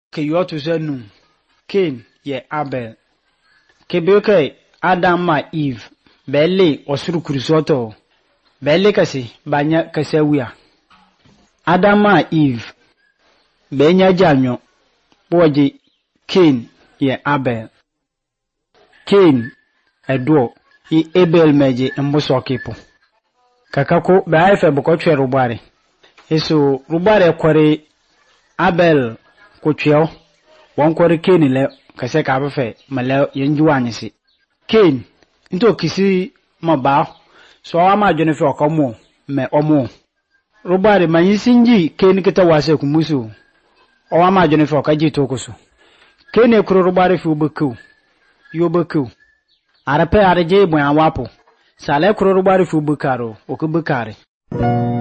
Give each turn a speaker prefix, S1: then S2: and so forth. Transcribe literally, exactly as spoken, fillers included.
S1: ke yotu zenu Cain ye Abel ke beke Adam ma Eve belle osuru kurisoto belle kasi banya kasawia Adam ma Eve benya janyo boje Cain ye Abel Cain edo i Abel meje mbuso kipo kakako ba efe boko twe rubare eso rubare kware Abel ko tweo won kware Cain le kase ka befe male yenju anyisi Cain into kisi maba so ama jone fe okomo me omo rubare manyisinji Cain kita wase kumusu o ama jone fe okaji tokusu Cain e kuro rubare fi obeku yobeku arape areje bu anwapo sale kuro rubare fi obekaro okubekare